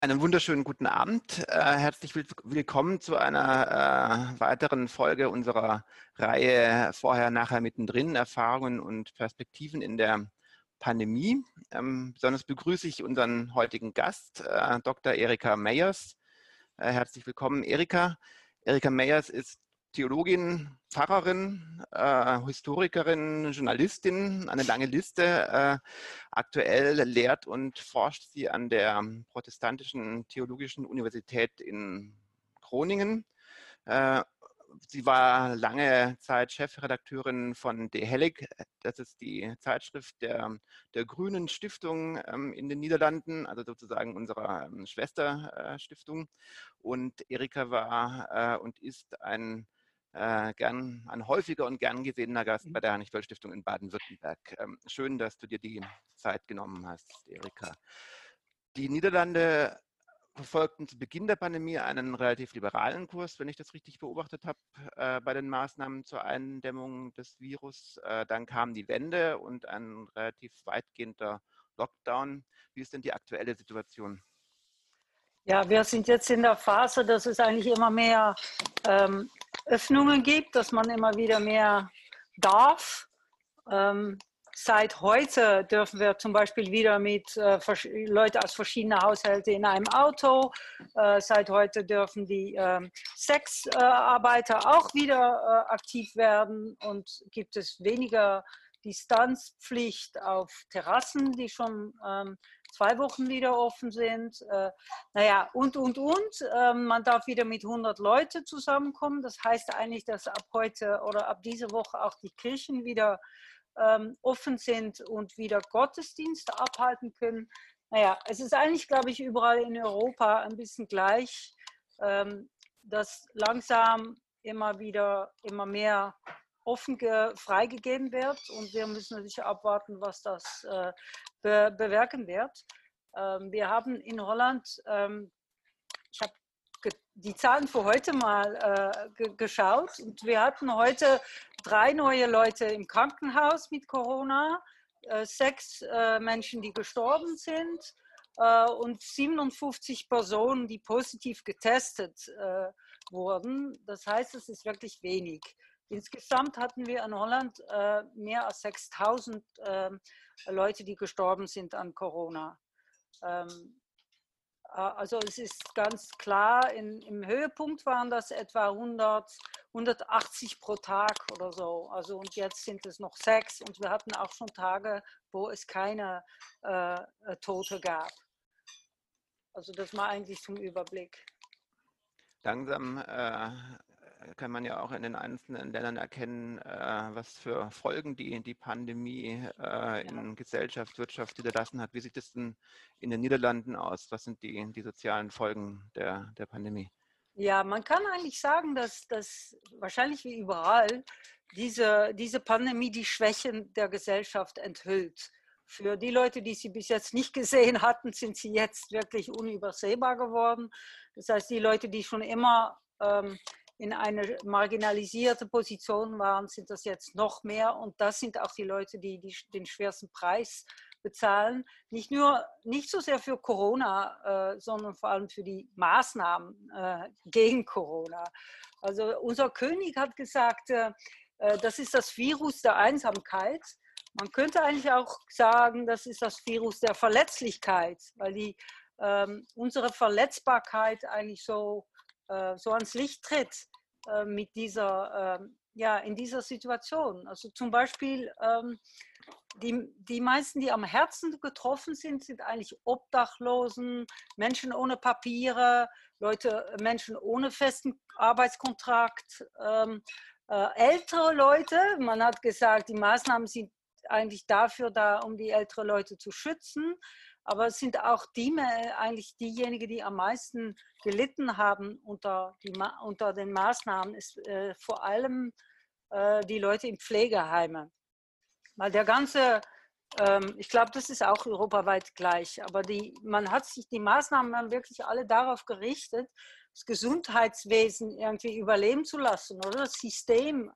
Einen wunderschönen guten Abend. Herzlich willkommen zu einer weiteren Folge unserer Reihe Vorher, Nachher, Mittendrin, Erfahrungen und Perspektiven in der Pandemie. Besonders begrüße ich unseren heutigen Gast, Dr. Erika Meyers. Herzlich willkommen, Erika. Erika Meyers ist Theologin, Pfarrerin, Historikerin, Journalistin, eine lange Liste. Aktuell lehrt und forscht sie an der Protestantischen Theologischen Universität in Groningen. Äh, Sie war lange Zeit Chefredakteurin von De Hellig. Das ist die Zeitschrift der Grünen Stiftung in den Niederlanden, also sozusagen unserer Schwesterstiftung. Und Erika war und ist ein häufiger und gern gesehener Gast bei der Hannich-Böll-Stiftung in Baden-Württemberg. Schön, dass du dir die Zeit genommen hast, Erika. Die Niederlande verfolgten zu Beginn der Pandemie einen relativ liberalen Kurs, wenn ich das richtig beobachtet habe, bei den Maßnahmen zur Eindämmung des Virus. Dann kam die Wende und ein relativ weitgehender Lockdown. Wie ist denn die aktuelle Situation? Ja, wir sind jetzt in der Phase, dass es eigentlich immer mehr Öffnungen gibt, dass man immer wieder mehr darf. Seit heute dürfen wir zum Beispiel wieder mit Leute aus verschiedenen Haushalten in einem Auto. Seit heute dürfen die Sexarbeiter auch wieder aktiv werden und gibt es weniger Distanzpflicht auf Terrassen, die schon 2 Wochen wieder offen sind. Naja, und. Man darf wieder mit 100 Leuten zusammenkommen. Das heißt eigentlich, dass ab heute oder ab dieser Woche auch die Kirchen wieder offen sind und wieder Gottesdienste abhalten können. Naja, es ist eigentlich, glaube ich, überall in Europa ein bisschen gleich, dass langsam immer mehr freigegeben wird und wir müssen natürlich abwarten, was das bewirken wird. Wir haben in Holland, ich habe die Zahlen für heute mal geschaut und wir hatten heute 3 neue Leute im Krankenhaus mit Corona, 6 Menschen, die gestorben sind und 57 Personen, die positiv getestet wurden. Das heißt, es ist wirklich wenig. Insgesamt hatten wir in Holland mehr als 6.000 Leute, die gestorben sind an Corona. Also es ist ganz klar, im Höhepunkt waren das etwa 180 pro Tag oder so. Also und jetzt sind es noch 6 und wir hatten auch schon Tage, wo es keine Tote gab. Also das war eigentlich zum Überblick. Langsam kann man ja auch in den einzelnen Ländern erkennen, was für Folgen die Pandemie in Gesellschaft, Wirtschaft hinterlassen hat. Wie sieht es denn in den Niederlanden aus? Was sind die sozialen Folgen der Pandemie? Ja, man kann eigentlich sagen, dass wahrscheinlich wie überall diese Pandemie die Schwächen der Gesellschaft enthüllt. Für die Leute, die sie bis jetzt nicht gesehen hatten, sind sie jetzt wirklich unübersehbar geworden. Das heißt, die Leute, die schon immer in eine marginalisierte Position waren, sind das jetzt noch mehr. Und das sind auch die Leute, die den schwersten Preis bezahlen. Nicht so sehr für Corona, sondern vor allem für die Maßnahmen gegen Corona. Also unser König hat gesagt, das ist das Virus der Einsamkeit. Man könnte eigentlich auch sagen, das ist das Virus der Verletzlichkeit, weil unsere Verletzbarkeit eigentlich so ans Licht tritt in dieser Situation. Also zum Beispiel die meisten, die am Herzen getroffen sind, sind eigentlich Obdachlosen, Menschen ohne Papiere, Menschen ohne festen Arbeitskontrakt, ältere Leute. Man hat gesagt, die Maßnahmen sind eigentlich dafür da, um die älteren Leute zu schützen. Aber es sind auch eigentlich diejenigen, die am meisten gelitten haben unter den Maßnahmen, ist vor allem die Leute in Pflegeheimen. Weil ich glaube, das ist auch europaweit gleich, aber die Maßnahmen haben wirklich alle darauf gerichtet, das Gesundheitswesen irgendwie überleben zu lassen oder das System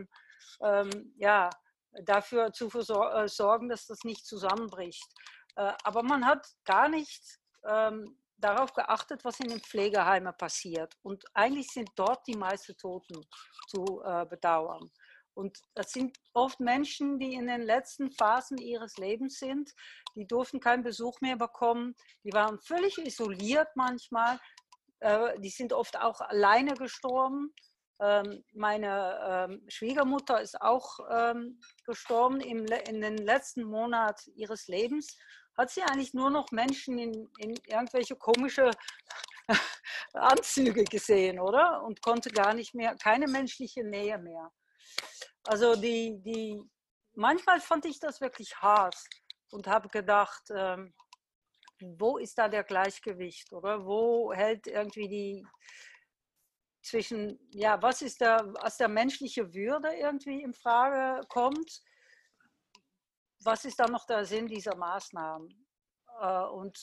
dafür zu sorgen, dass das nicht zusammenbricht. Aber man hat gar nicht darauf geachtet, was in den Pflegeheimen passiert. Und eigentlich sind dort die meisten Toten zu bedauern. Und das sind oft Menschen, die in den letzten Phasen ihres Lebens sind. Die durften keinen Besuch mehr bekommen. Die waren völlig isoliert manchmal. Die sind oft auch alleine gestorben. Meine Schwiegermutter ist auch gestorben in den letzten Monat ihres Lebens. Hat sie eigentlich nur noch Menschen in irgendwelche komische Anzüge gesehen, oder? Und konnte gar nicht mehr, keine menschliche Nähe mehr. Also manchmal fand ich das wirklich hart und habe gedacht, wo ist da der Gleichgewicht, oder? Wo hält irgendwie die zwischen, ja, was ist da, was der menschliche Würde irgendwie in Frage kommt, was ist da noch der Sinn dieser Maßnahmen? Und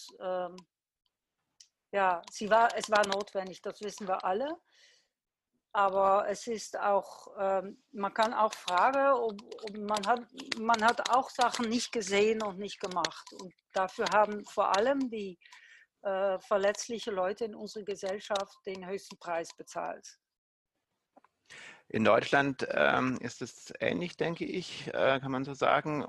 ja, es war notwendig, das wissen wir alle. Aber es ist auch, man kann auch fragen, ob man hat auch Sachen nicht gesehen und nicht gemacht. Und dafür haben vor allem die verletzlichen Leute in unserer Gesellschaft den höchsten Preis bezahlt. In Deutschland ist es ähnlich, denke ich, kann man so sagen.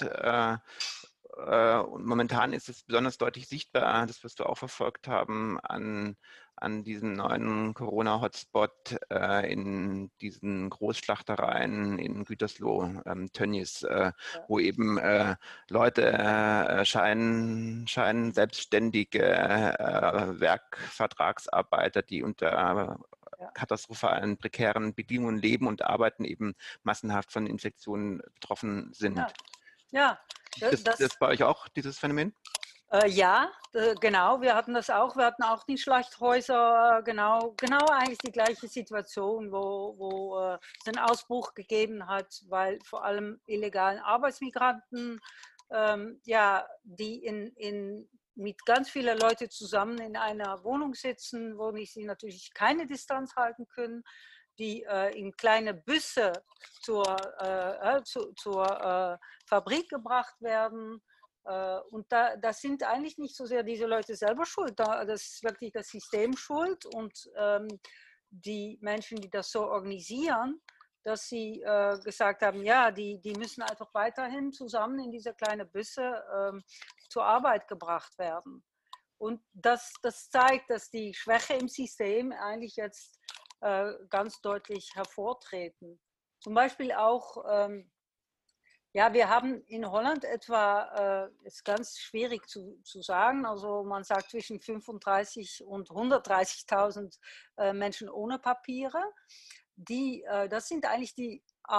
Und momentan ist es besonders deutlich sichtbar, das wirst du auch verfolgt haben, an diesem neuen Corona-Hotspot in diesen Großschlachtereien in Gütersloh, Tönnies, wo eben Leute scheinen selbstständige Werkvertragsarbeiter, die unter katastrophalen, prekären Bedingungen leben und arbeiten, eben massenhaft von Infektionen betroffen sind. Ja, Ist das bei euch auch, dieses Phänomen? Ja, genau, wir hatten das auch. Wir hatten auch die Schlachthäuser, genau eigentlich die gleiche Situation, wo es einen Ausbruch gegeben hat, weil vor allem illegalen Arbeitsmigranten, ja, die mit ganz vielen Leuten zusammen in einer Wohnung sitzen, wo sie natürlich keine Distanz halten können, die in kleine Busse zur Fabrik gebracht werden. Und das sind eigentlich nicht so sehr diese Leute selber schuld, das ist wirklich das System schuld und die Menschen, die das so organisieren, dass sie gesagt haben, ja, die müssen einfach weiterhin zusammen in diese kleinen Busse zur Arbeit gebracht werden. Und das zeigt, dass die Schwäche im System eigentlich jetzt ganz deutlich hervortreten. Zum Beispiel auch, ja, wir haben in Holland etwa, ist ganz schwierig zu sagen, also man sagt zwischen 35 und 130.000 Menschen ohne Papiere. Das sind eigentlich die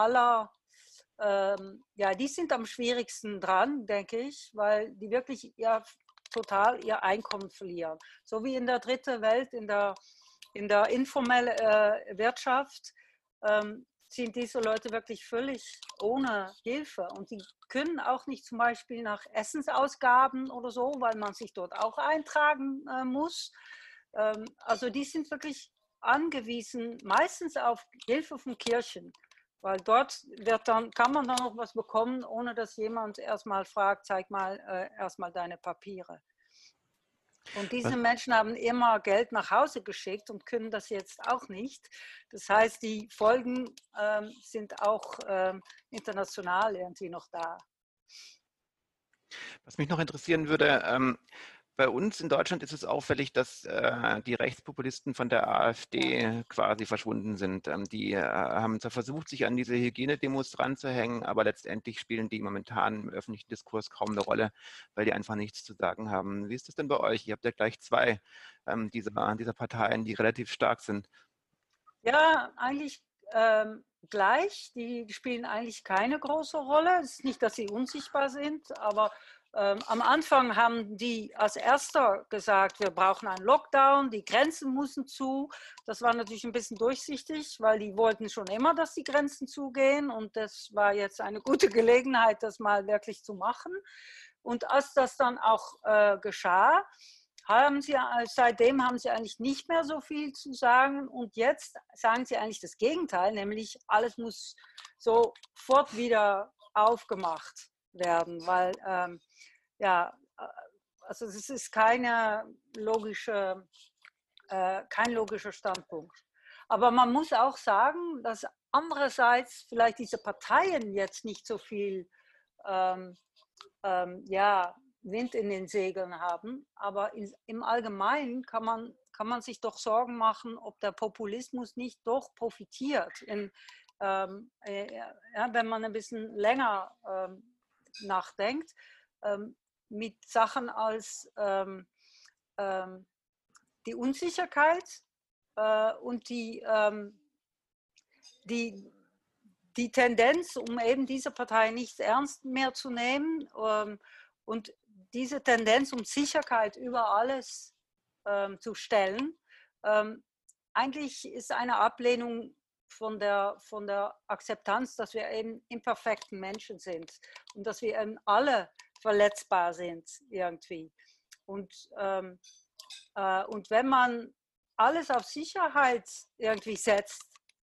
ja, die sind am schwierigsten dran, denke ich, weil die wirklich total ihr Einkommen verlieren. So wie in der dritten Welt, in der informellen Wirtschaft, sind diese Leute wirklich völlig ohne Hilfe. Und die können auch nicht zum Beispiel nach Essensausgaben oder so, weil man sich dort auch eintragen muss. Also die sind wirklich angewiesen, meistens auf Hilfe von Kirchen. Weil dort kann man dann noch was bekommen, ohne dass jemand erstmal fragt, zeig mal erstmal deine Papiere. Und diese Menschen haben immer Geld nach Hause geschickt und können das jetzt auch nicht. Das heißt, die Folgen sind auch international irgendwie noch da. Was mich noch interessieren würde, bei uns in Deutschland ist es auffällig, dass die Rechtspopulisten von der AfD quasi verschwunden sind. Die haben zwar versucht, sich an diese Hygienedemos ranzuhängen, aber letztendlich spielen die momentan im öffentlichen Diskurs kaum eine Rolle, weil die einfach nichts zu sagen haben. Wie ist das denn bei euch? Ihr habt ja gleich zwei dieser Parteien, die relativ stark sind. Ja, eigentlich gleich. Die spielen eigentlich keine große Rolle. Es ist nicht, dass sie unsichtbar sind, aber am Anfang haben die als Erster gesagt, wir brauchen einen Lockdown, die Grenzen müssen zu. Das war natürlich ein bisschen durchsichtig, weil die wollten schon immer, dass die Grenzen zugehen und das war jetzt eine gute Gelegenheit, das mal wirklich zu machen. Und als das dann auch geschah, seitdem haben sie eigentlich nicht mehr so viel zu sagen und jetzt sagen sie eigentlich das Gegenteil, nämlich alles muss sofort wieder aufgemacht werden, weil ja, also es ist kein logischer Standpunkt. Aber man muss auch sagen, dass andererseits vielleicht diese Parteien jetzt nicht so viel Wind in den Segeln haben, aber im Allgemeinen kann man sich doch Sorgen machen, ob der Populismus nicht doch profitiert, wenn man ein bisschen länger nachdenkt, mit Sachen als die Unsicherheit und die Tendenz, um eben diese Partei nicht ernst mehr zu nehmen und diese Tendenz, um Sicherheit über alles zu stellen, eigentlich ist eine Ablehnung von der Akzeptanz, dass wir eben imperfekten Menschen sind und dass wir eben alle verletzbar sind irgendwie. Und wenn man alles auf Sicherheit irgendwie setzt,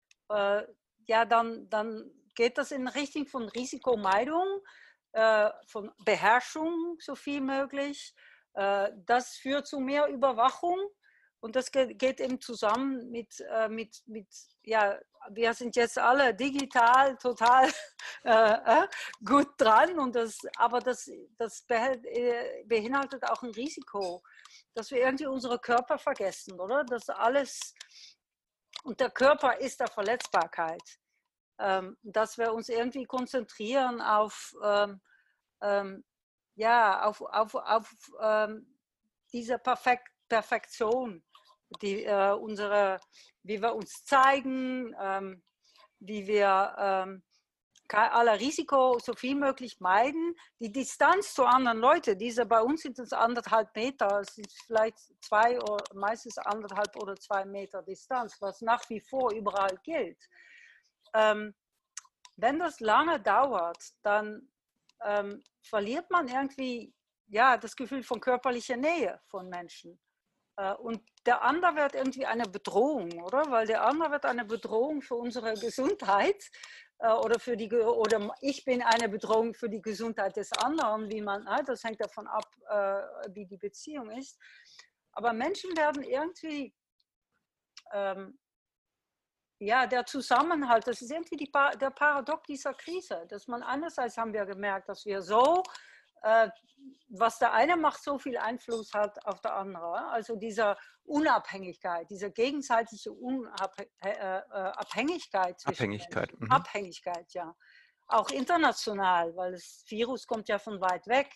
dann geht das in Richtung von Risikomeidung, von Beherrschung so viel möglich. Das führt zu mehr Überwachung und das geht eben zusammen mit wir sind jetzt alle digital total gut dran und aber das beinhaltet auch ein Risiko, dass wir irgendwie unsere Körper vergessen, oder? Das alles, und der Körper ist der Verletzbarkeit. Dass wir uns irgendwie konzentrieren auf diese Perfektion, wie wir uns zeigen, wie wir aller Risiko so viel möglich meiden. Die Distanz zu anderen Leuten, bei uns sind es 1,5 Meter, es sind vielleicht 2 oder meistens 1,5 oder 2 Meter Distanz, was nach wie vor überall gilt. Wenn das lange dauert, dann verliert man irgendwie das Gefühl von körperlicher Nähe von Menschen. Und der andere wird irgendwie eine Bedrohung, oder? Weil der andere wird eine Bedrohung für unsere Gesundheit oder ich bin eine Bedrohung für die Gesundheit des anderen, das hängt davon ab, wie die Beziehung ist. Aber Menschen werden irgendwie der Zusammenhalt, das ist irgendwie der Paradox dieser Krise, dass man einerseits haben wir gemerkt, dass wir was der eine macht, so viel Einfluss hat auf der andere. Also diese Unabhängigkeit, diese gegenseitige Abhängigkeit zwischen Menschen. Abhängigkeit, ja. Auch international, weil das Virus kommt ja von weit weg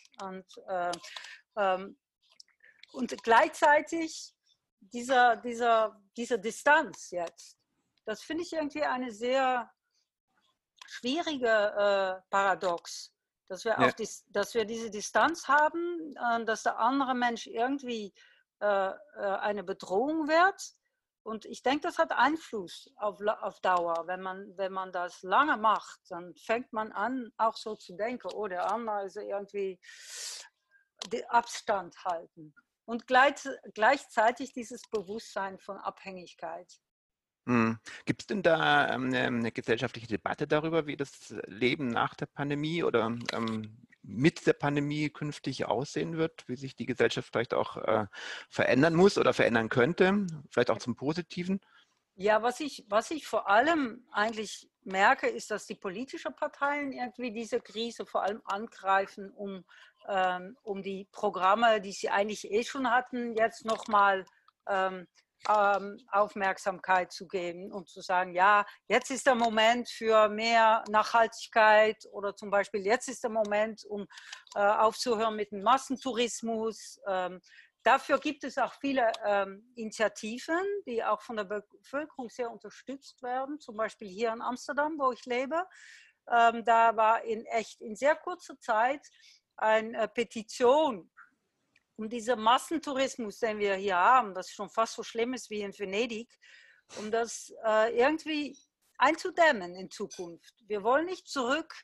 und gleichzeitig diese Distanz jetzt. Das finde ich irgendwie eine sehr schwierige Paradox, dass wir diese Distanz haben, dass der andere Mensch irgendwie eine Bedrohung wird. Und ich denke, das hat Einfluss auf Dauer. Wenn man das lange macht, dann fängt man an, auch so zu denken, oh, der andere ist irgendwie den Abstand halten. Und gleichzeitig dieses Bewusstsein von Abhängigkeit. Gibt es denn da eine gesellschaftliche Debatte darüber, wie das Leben nach der Pandemie oder mit der Pandemie künftig aussehen wird, wie sich die Gesellschaft vielleicht auch verändern muss oder verändern könnte, vielleicht auch zum Positiven? Ja, was ich vor allem eigentlich merke, ist, dass die politischen Parteien irgendwie diese Krise vor allem angreifen, um die Programme, die sie eigentlich schon hatten, jetzt nochmal Aufmerksamkeit zu geben und zu sagen, ja, jetzt ist der Moment für mehr Nachhaltigkeit oder zum Beispiel jetzt ist der Moment, um aufzuhören mit dem Massentourismus. Dafür gibt es auch viele Initiativen, die auch von der Bevölkerung sehr unterstützt werden, zum Beispiel hier in Amsterdam, wo ich lebe. Da war in sehr kurzer Zeit eine Petition um diesen Massentourismus, den wir hier haben, das schon fast so schlimm ist wie in Venedig, um das irgendwie einzudämmen in Zukunft. Wir wollen nicht zurück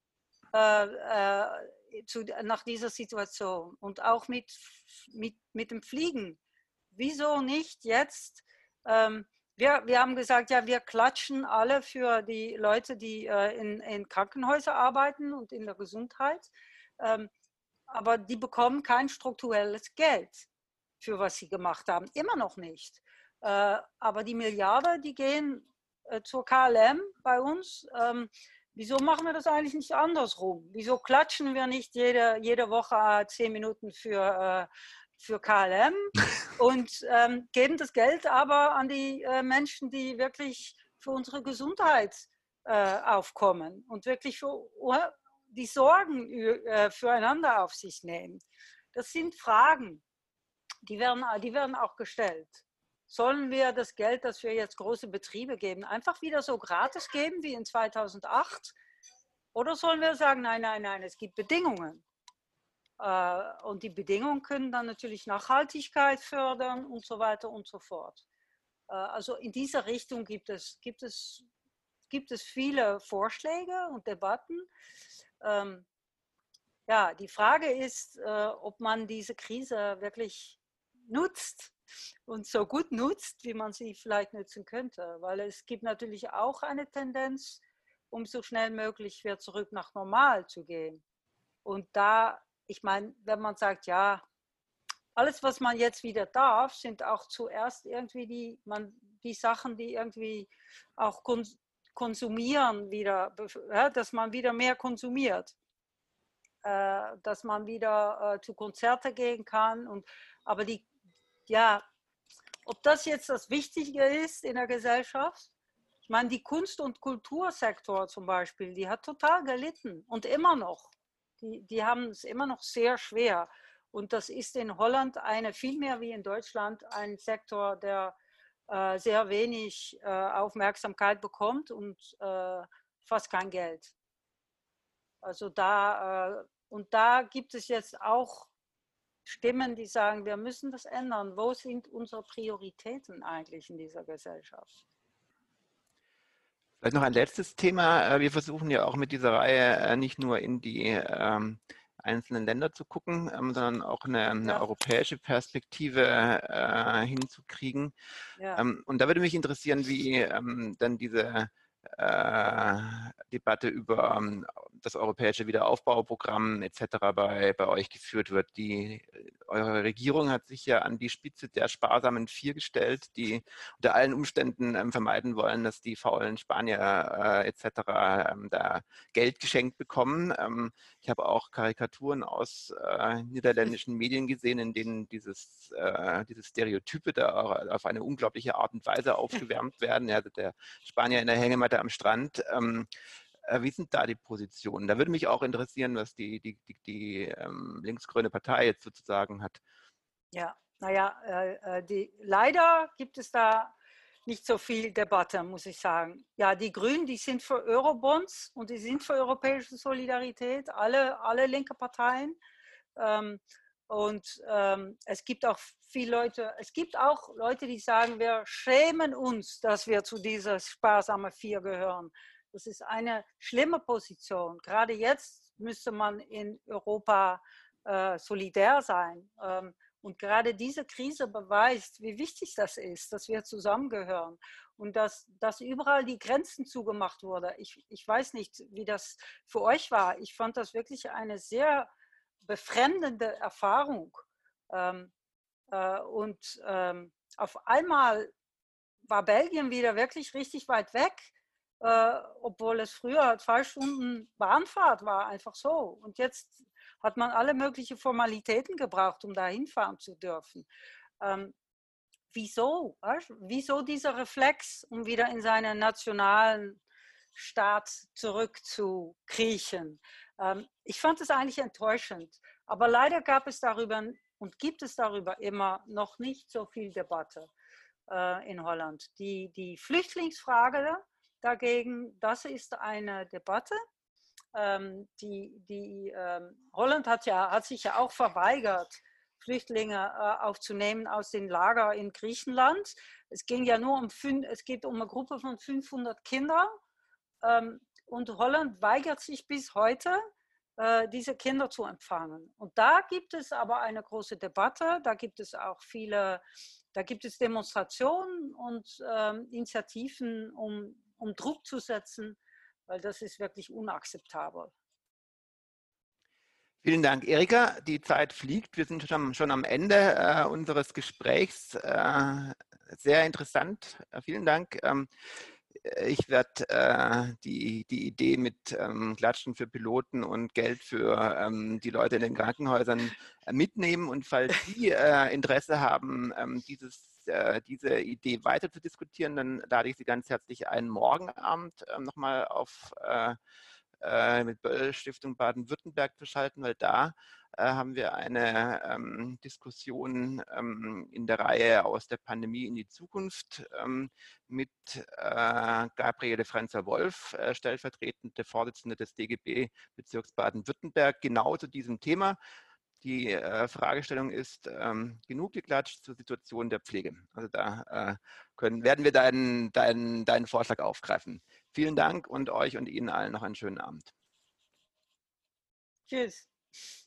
nach dieser Situation und auch mit dem Fliegen. Wieso nicht jetzt? Wir haben gesagt, ja, wir klatschen alle für die Leute, die in Krankenhäusern arbeiten und in der Gesundheit. aber die bekommen kein strukturelles Geld für was sie gemacht haben. Immer noch nicht. Aber die Milliarden, die gehen zur KLM bei uns. Wieso machen wir das eigentlich nicht andersrum? Wieso klatschen wir nicht jede Woche 10 Minuten für KLM und geben das Geld aber an die Menschen, die wirklich für unsere Gesundheit aufkommen und wirklich für die Sorgen füreinander auf sich nehmen? Das sind Fragen, die werden auch gestellt. Sollen wir das Geld, das wir jetzt große Betriebe geben, einfach wieder so gratis geben wie in 2008? Oder sollen wir sagen, nein, nein, nein, es gibt Bedingungen. Und die Bedingungen können dann natürlich Nachhaltigkeit fördern und so weiter und so fort. Also in dieser Richtung gibt es viele Vorschläge und Debatten. Ja, die Frage ist, ob man diese Krise wirklich nutzt und so gut nutzt, wie man sie vielleicht nutzen könnte. Weil es gibt natürlich auch eine Tendenz, um so schnell möglich wieder zurück nach normal zu gehen. Und da, ich meine, wenn man sagt, ja, alles, was man jetzt wieder darf, sind auch zuerst irgendwie die Sachen, die irgendwie auch konsumieren wieder, dass man wieder mehr konsumiert. Dass man wieder zu Konzerten gehen kann. Aber ja, ob das jetzt das Wichtige ist in der Gesellschaft, ich meine, die Kunst- und Kultursektor zum Beispiel, die hat total gelitten und immer noch. Die haben es immer noch sehr schwer. Und das ist in Holland viel mehr wie in Deutschland ein Sektor, der sehr wenig Aufmerksamkeit bekommt und fast kein Geld. Also und da gibt es jetzt auch Stimmen, die sagen, wir müssen das ändern. Wo sind unsere Prioritäten eigentlich in dieser Gesellschaft? Vielleicht noch ein letztes Thema. Wir versuchen ja auch mit dieser Reihe nicht nur in die einzelnen Länder zu gucken, sondern auch eine europäische Perspektive hinzukriegen. Ja. Und da würde mich interessieren, wie dann diese Debatte über das europäische Wiederaufbauprogramm etc. bei euch geführt wird. Eure Regierung hat sich ja an die Spitze der sparsamen Vier gestellt, die unter allen Umständen vermeiden wollen, dass die faulen Spanier etc. Da Geld geschenkt bekommen. Ich habe auch Karikaturen aus niederländischen Medien gesehen, in denen diese Stereotype da auf eine unglaubliche Art und Weise aufgewärmt werden. Ja, der Spanier in der Hängematte am Strand. Wie sind da die Positionen? Da würde mich auch interessieren, was die linksgrüne Partei jetzt sozusagen hat. Ja, naja, leider gibt es da nicht so viel Debatte, muss ich sagen. Ja, die Grünen, die sind für Eurobonds und die sind für europäische Solidarität, alle linke Parteien. Es gibt auch es gibt auch Leute, die sagen, wir schämen uns, dass wir zu dieser sparsamen Vier gehören. Das ist eine schlimme Position. Gerade jetzt müsste man in Europa solidär sein. Und gerade diese Krise beweist, wie wichtig das ist, dass wir zusammengehören und dass überall die Grenzen zugemacht wurden. Ich weiß nicht, wie das für euch war. Ich fand das wirklich eine sehr befremdende Erfahrung. Auf einmal war Belgien wieder wirklich richtig weit weg, obwohl es früher 2 Stunden Bahnfahrt war, einfach so. Und jetzt hat man alle möglichen Formalitäten gebraucht, um da hinfahren zu dürfen. Wieso? Wieso dieser Reflex, um wieder in seinen nationalen Staat zurückzukriechen? Ich fand es eigentlich enttäuschend. Aber leider gab es darüber und gibt es darüber immer noch nicht so viel Debatte in Holland. Die Flüchtlingsfrage dagegen, das ist eine Debatte. Holland hat sich ja auch verweigert, Flüchtlinge aufzunehmen aus den Lagern in Griechenland. Es geht um eine Gruppe von 500 Kindern. Und Holland weigert sich bis heute, diese Kinder zu empfangen. Und da gibt es aber eine große Debatte, da gibt es auch da gibt es Demonstrationen und Initiativen, um Druck zu setzen, weil das ist wirklich unakzeptabel. Vielen Dank, Erika. Die Zeit fliegt. Wir sind schon am Ende unseres Gesprächs. Sehr interessant. Vielen Dank. Ich werde die Idee mit Klatschen für Piloten und Geld für die Leute in den Krankenhäusern mitnehmen. Und falls Sie Interesse haben, diese Idee weiter zu diskutieren, dann lade ich Sie ganz herzlich ein, morgen Abend nochmal auf mit Böll Stiftung Baden-Württemberg zu schalten, weil da haben wir eine Diskussion in der Reihe aus der Pandemie in die Zukunft mit Gabriele Franzer-Wolf, stellvertretende Vorsitzende des DGB Bezirks Baden-Württemberg, genau zu diesem Thema. Die Fragestellung ist, genug geklatscht zur Situation der Pflege. Also da werden wir deinen Vorschlag aufgreifen. Vielen Dank und euch und Ihnen allen noch einen schönen Abend. Tschüss.